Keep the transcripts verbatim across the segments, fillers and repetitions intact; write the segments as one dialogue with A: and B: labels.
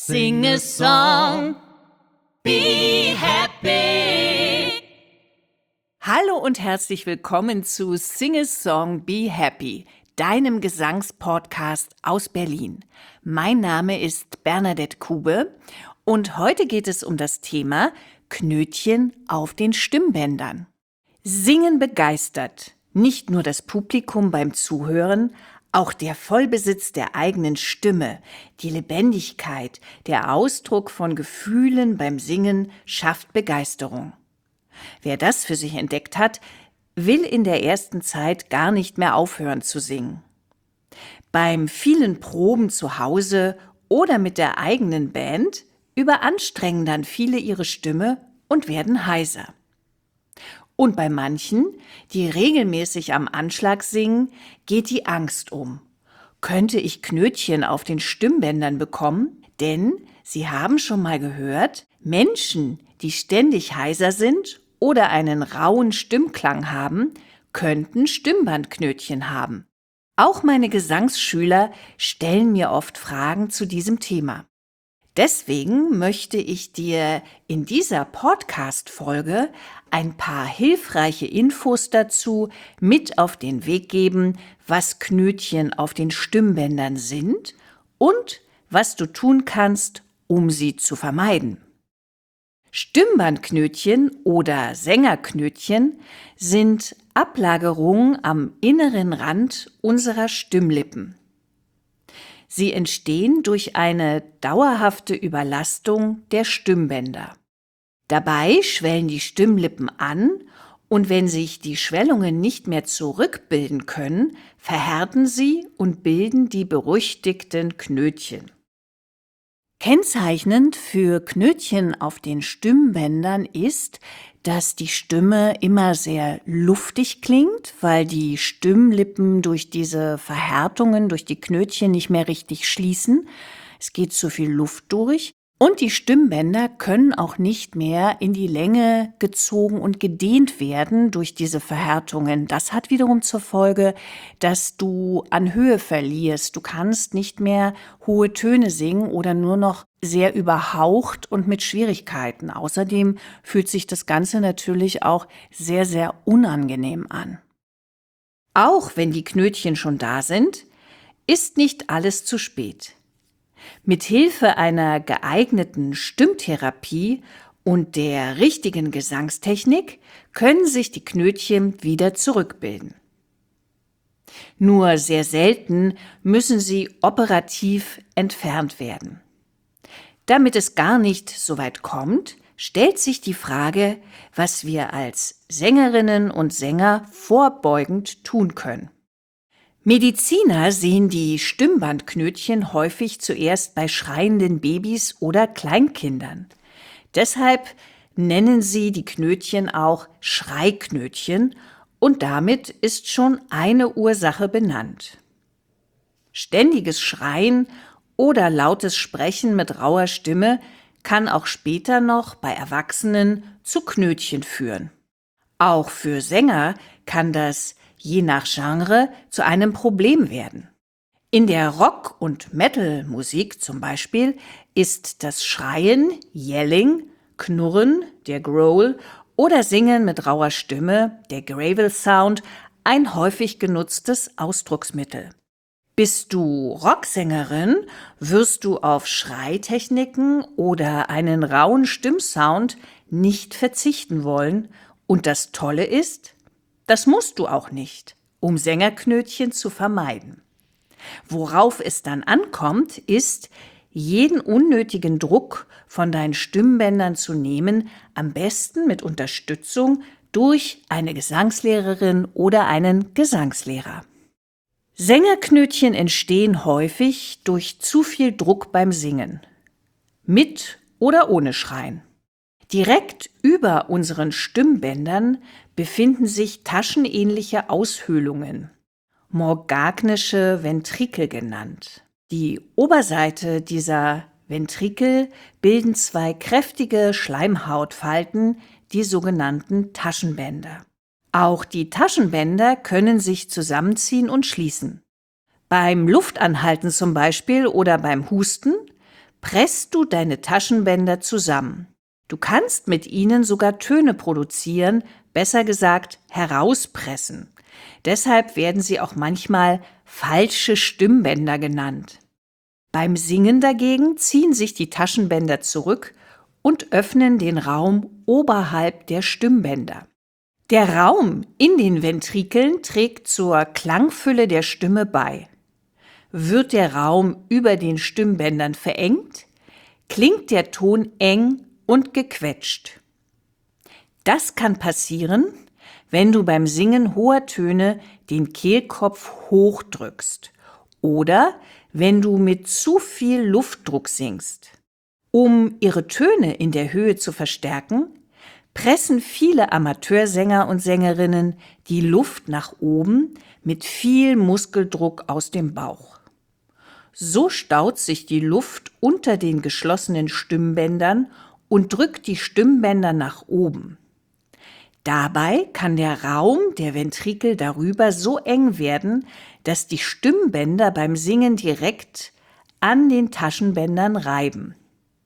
A: Sing a song, be happy.
B: Hallo und herzlich willkommen zu Sing a Song, Be Happy, deinem Gesangspodcast aus Berlin. Mein Name ist Bernadette Kube und heute geht es um das Thema Knötchen auf den Stimmbändern. Singen begeistert nicht nur das Publikum beim Zuhören, auch der Vollbesitz der eigenen Stimme, die Lebendigkeit, der Ausdruck von Gefühlen beim Singen schafft Begeisterung. Wer das für sich entdeckt hat, will in der ersten Zeit gar nicht mehr aufhören zu singen. Beim vielen Proben zu Hause oder mit der eigenen Band überanstrengen dann viele ihre Stimme und werden heiser. Und bei manchen, die regelmäßig am Anschlag singen, geht die Angst um. Könnte ich Knötchen auf den Stimmbändern bekommen? Denn Sie haben schon mal gehört, Menschen, die ständig heiser sind oder einen rauen Stimmklang haben, könnten Stimmbandknötchen haben. Auch meine Gesangsschüler stellen mir oft Fragen zu diesem Thema. Deswegen möchte ich dir in dieser Podcast-Folge ein paar hilfreiche Infos dazu mit auf den Weg geben, was Knötchen auf den Stimmbändern sind und was du tun kannst, um sie zu vermeiden. Stimmbandknötchen oder Sängerknötchen sind Ablagerungen am inneren Rand unserer Stimmlippen. Sie entstehen durch eine dauerhafte Überlastung der Stimmbänder. Dabei schwellen die Stimmlippen an und wenn sich die Schwellungen nicht mehr zurückbilden können, verhärten sie und bilden die berüchtigten Knötchen. Kennzeichnend für Knötchen auf den Stimmbändern ist, dass die Stimme immer sehr luftig klingt, weil die Stimmlippen durch diese Verhärtungen, durch die Knötchen nicht mehr richtig schließen. Es geht zu viel Luft durch. Und die Stimmbänder können auch nicht mehr in die Länge gezogen und gedehnt werden durch diese Verhärtungen. Das hat wiederum zur Folge, dass du an Höhe verlierst. Du kannst nicht mehr hohe Töne singen oder nur noch sehr überhaucht und mit Schwierigkeiten. Außerdem fühlt sich das Ganze natürlich auch sehr, sehr unangenehm an. Auch wenn die Knötchen schon da sind, ist nicht alles zu spät. Mit Hilfe einer geeigneten Stimmtherapie und der richtigen Gesangstechnik können sich die Knötchen wieder zurückbilden. Nur sehr selten müssen sie operativ entfernt werden. Damit es gar nicht so weit kommt, stellt sich die Frage, was wir als Sängerinnen und Sänger vorbeugend tun können. Mediziner sehen die Stimmbandknötchen häufig zuerst bei schreienden Babys oder Kleinkindern. Deshalb nennen sie die Knötchen auch Schreiknötchen und damit ist schon eine Ursache benannt. Ständiges Schreien oder lautes Sprechen mit rauer Stimme kann auch später noch bei Erwachsenen zu Knötchen führen. Auch für Sänger kann das je nach Genre zu einem Problem werden. In der Rock- und Metal-Musik zum Beispiel ist das Schreien, Yelling, Knurren, der Growl oder Singen mit rauer Stimme, der Gravel Sound, ein häufig genutztes Ausdrucksmittel. Bist du Rocksängerin, wirst du auf Schreitechniken oder einen rauen Stimmsound nicht verzichten wollen und das Tolle ist, das musst du auch nicht, um Sängerknötchen zu vermeiden. Worauf es dann ankommt, ist, jeden unnötigen Druck von deinen Stimmbändern zu nehmen, am besten mit Unterstützung durch eine Gesangslehrerin oder einen Gesangslehrer. Sängerknötchen entstehen häufig durch zu viel Druck beim Singen, mit oder ohne Schreien. Direkt über unseren Stimmbändern befinden sich taschenähnliche Aushöhlungen, morgagnische Ventrikel genannt. Die Oberseite dieser Ventrikel bilden zwei kräftige Schleimhautfalten, die sogenannten Taschenbänder. Auch die Taschenbänder können sich zusammenziehen und schließen. Beim Luftanhalten zum Beispiel oder beim Husten presst du deine Taschenbänder zusammen. Du kannst mit ihnen sogar Töne produzieren, besser gesagt herauspressen. Deshalb werden sie auch manchmal falsche Stimmbänder genannt. Beim Singen dagegen ziehen sich die Taschenbänder zurück und öffnen den Raum oberhalb der Stimmbänder. Der Raum in den Ventrikeln trägt zur Klangfülle der Stimme bei. Wird der Raum über den Stimmbändern verengt, klingt der Ton eng und gequetscht. Das kann passieren, wenn du beim Singen hoher Töne den Kehlkopf hochdrückst oder wenn du mit zu viel Luftdruck singst. Um ihre Töne in der Höhe zu verstärken, pressen viele Amateursänger und Sängerinnen die Luft nach oben mit viel Muskeldruck aus dem Bauch. So staut sich die Luft unter den geschlossenen Stimmbändern und drückt die Stimmbänder nach oben. Dabei kann der Raum der Ventrikel darüber so eng werden, dass die Stimmbänder beim Singen direkt an den Taschenbändern reiben.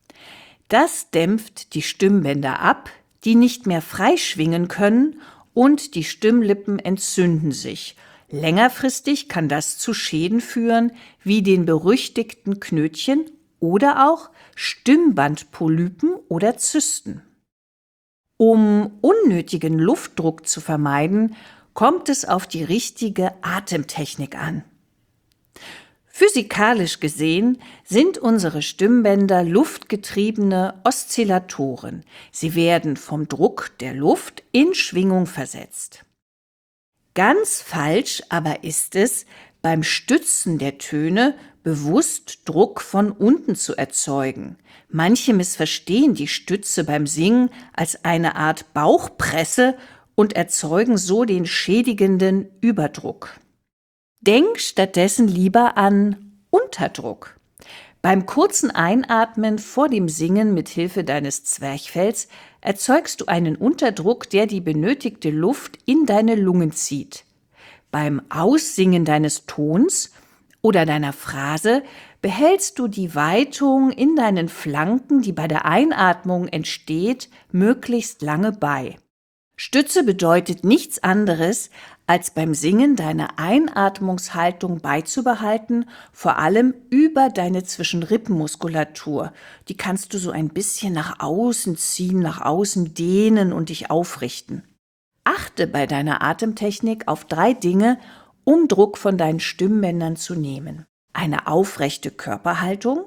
B: Das dämpft die Stimmbänder ab, die nicht mehr frei schwingen können, und die Stimmlippen entzünden sich. Längerfristig kann das zu Schäden führen, wie den berüchtigten Knötchen oder auch Stimmbandpolypen oder Zysten. Um unnötigen Luftdruck zu vermeiden, kommt es auf die richtige Atemtechnik an. Physikalisch gesehen sind unsere Stimmbänder luftgetriebene Oszillatoren. Sie werden vom Druck der Luft in Schwingung versetzt. Ganz falsch aber ist es, beim Stützen der Töne bewusst Druck von unten zu erzeugen. Manche missverstehen die Stütze beim Singen als eine Art Bauchpresse und erzeugen so den schädigenden Überdruck. Denk stattdessen lieber an Unterdruck. Beim kurzen Einatmen vor dem Singen mit Hilfe deines Zwerchfells erzeugst du einen Unterdruck, der die benötigte Luft in deine Lungen zieht. Beim Aussingen deines Tons oder deiner Phrase behältst du die Weitung in deinen Flanken, die bei der Einatmung entsteht, möglichst lange bei. Stütze bedeutet nichts anderes, als beim Singen deine Einatmungshaltung beizubehalten, vor allem über deine Zwischenrippenmuskulatur. Die kannst du so ein bisschen nach außen ziehen, nach außen dehnen und dich aufrichten. Achte bei deiner Atemtechnik auf drei Dinge, um Druck von deinen Stimmbändern zu nehmen. Eine aufrechte Körperhaltung,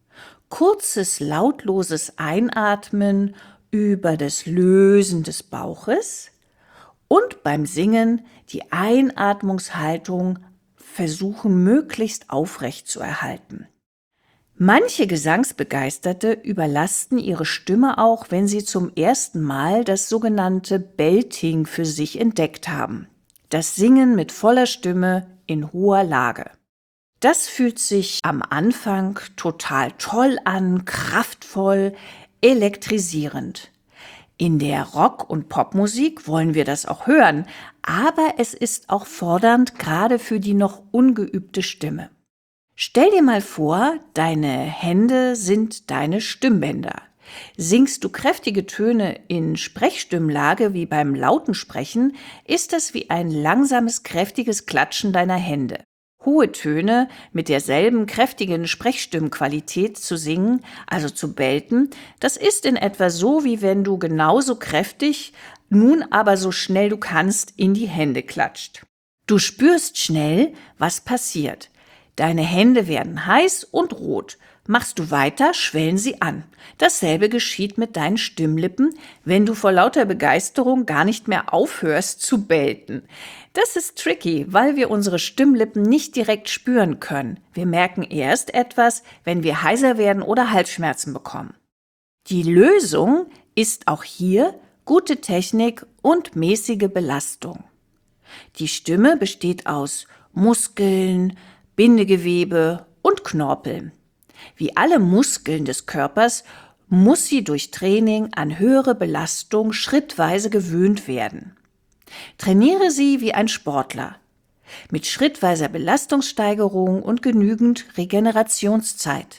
B: kurzes, lautloses Einatmen über das Lösen des Bauches und beim Singen die Einatmungshaltung versuchen, möglichst aufrecht zu erhalten. Manche Gesangsbegeisterte überlasten ihre Stimme auch, wenn sie zum ersten Mal das sogenannte Belting für sich entdeckt haben. Das Singen mit voller Stimme in hoher Lage. Das fühlt sich am Anfang total toll an, kraftvoll, elektrisierend. In der Rock- und Popmusik wollen wir das auch hören, aber es ist auch fordernd, gerade für die noch ungeübte Stimme. Stell dir mal vor, deine Hände sind deine Stimmbänder. Singst du kräftige Töne in Sprechstimmlage wie beim lauten Sprechen, ist das wie ein langsames, kräftiges Klatschen deiner Hände. Hohe Töne mit derselben kräftigen Sprechstimmqualität zu singen, also zu belten, das ist in etwa so, wie wenn du genauso kräftig, nun aber so schnell du kannst, in die Hände klatscht. Du spürst schnell, was passiert. Deine Hände werden heiß und rot. Machst du weiter, schwellen sie an. Dasselbe geschieht mit deinen Stimmlippen, wenn du vor lauter Begeisterung gar nicht mehr aufhörst zu belten. Das ist tricky, weil wir unsere Stimmlippen nicht direkt spüren können. Wir merken erst etwas, wenn wir heiser werden oder Halsschmerzen bekommen. Die Lösung ist auch hier gute Technik und mäßige Belastung. Die Stimme besteht aus Muskeln, Bindegewebe und Knorpeln. Wie alle Muskeln des Körpers muss sie durch Training an höhere Belastung schrittweise gewöhnt werden. Trainiere sie wie ein Sportler, mit schrittweiser Belastungssteigerung und genügend Regenerationszeit.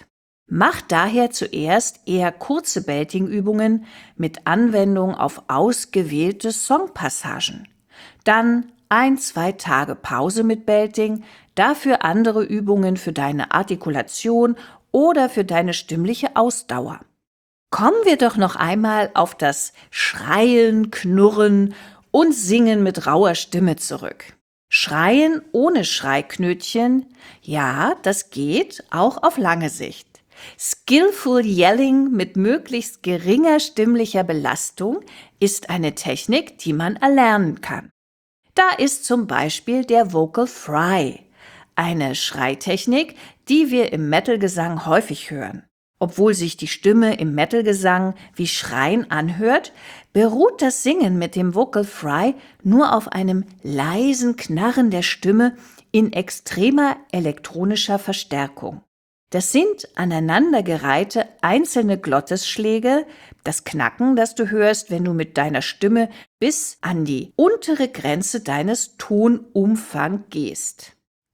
B: Mach daher zuerst eher kurze Belting-Übungen mit Anwendung auf ausgewählte Songpassagen. Dann ein, zwei Tage Pause mit Belting, dafür andere Übungen für deine Artikulation oder für deine stimmliche Ausdauer. Kommen wir doch noch einmal auf das Schreien, Knurren und Singen mit rauer Stimme zurück. Schreien ohne Schreiknötchen, ja, das geht auch auf lange Sicht. Skillful Yelling mit möglichst geringer stimmlicher Belastung ist eine Technik, die man erlernen kann. Da ist zum Beispiel der Vocal Fry, eine Schreitechnik, die wir im Metal-Gesang häufig hören. Obwohl sich die Stimme im Metal-Gesang wie Schreien anhört, beruht das Singen mit dem Vocal Fry nur auf einem leisen Knarren der Stimme in extremer elektronischer Verstärkung. Das sind aneinandergereihte einzelne Glottesschläge, das Knacken, das du hörst, wenn du mit deiner Stimme bis an die untere Grenze deines Tonumfangs gehst.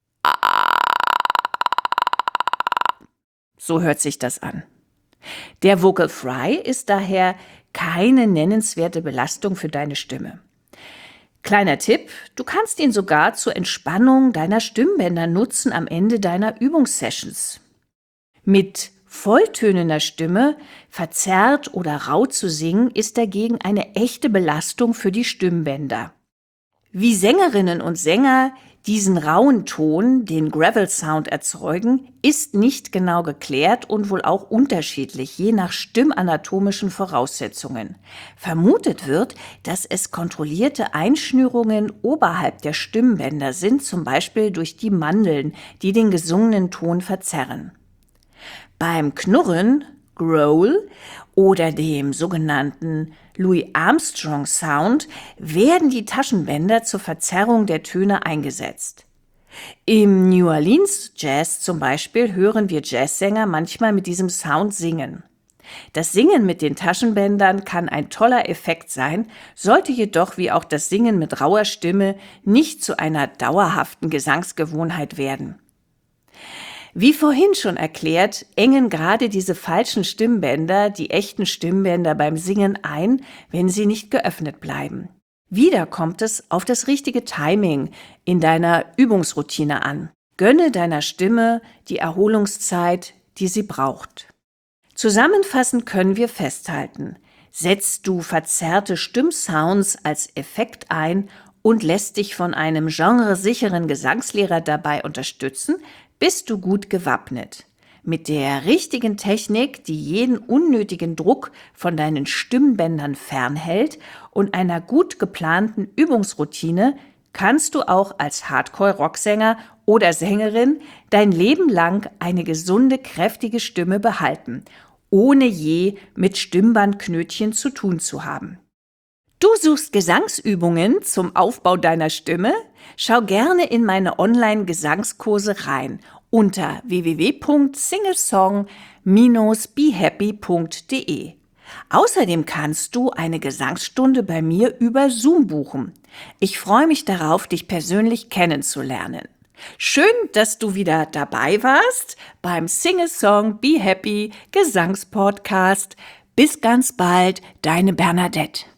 B: So hört sich das an. Der Vocal Fry ist daher keine nennenswerte Belastung für deine Stimme. Kleiner Tipp, du kannst ihn sogar zur Entspannung deiner Stimmbänder nutzen am Ende deiner Übungssessions. Mit volltönender Stimme, verzerrt oder rau zu singen, ist dagegen eine echte Belastung für die Stimmbänder. Wie Sängerinnen und Sänger diesen rauen Ton, den Gravel-Sound erzeugen, ist nicht genau geklärt und wohl auch unterschiedlich, je nach stimmanatomischen Voraussetzungen. Vermutet wird, dass es kontrollierte Einschnürungen oberhalb der Stimmbänder sind, zum Beispiel durch die Mandeln, die den gesungenen Ton verzerren. Beim Knurren, Growl oder dem sogenannten Louis Armstrong Sound werden die Taschenbänder zur Verzerrung der Töne eingesetzt. Im New Orleans Jazz zum Beispiel hören wir Jazzsänger manchmal mit diesem Sound singen. Das Singen mit den Taschenbändern kann ein toller Effekt sein, sollte jedoch wie auch das Singen mit rauer Stimme nicht zu einer dauerhaften Gesangsgewohnheit werden. Wie vorhin schon erklärt, engen gerade diese falschen Stimmbänder die echten Stimmbänder beim Singen ein, wenn sie nicht geöffnet bleiben. Wieder kommt es auf das richtige Timing in deiner Übungsroutine an. Gönne deiner Stimme die Erholungszeit, die sie braucht. Zusammenfassend können wir festhalten, setzt du verzerrte Stimmsounds als Effekt ein und lässt dich von einem genresicheren Gesangslehrer dabei unterstützen, bist du gut gewappnet. Mit der richtigen Technik, die jeden unnötigen Druck von deinen Stimmbändern fernhält und einer gut geplanten Übungsroutine, kannst du auch als Hardcore-Rocksänger oder Sängerin dein Leben lang eine gesunde, kräftige Stimme behalten, ohne je mit Stimmbandknötchen zu tun zu haben. Du suchst Gesangsübungen zum Aufbau deiner Stimme? Schau gerne in meine Online-Gesangskurse rein unter w w w punkt singlesong dash be happy punkt d e. Außerdem kannst du eine Gesangsstunde bei mir über Zoom buchen. Ich freue mich darauf, dich persönlich kennenzulernen. Schön, dass du wieder dabei warst beim Singlesong Be Happy Gesangspodcast. Bis ganz bald, deine Bernadette.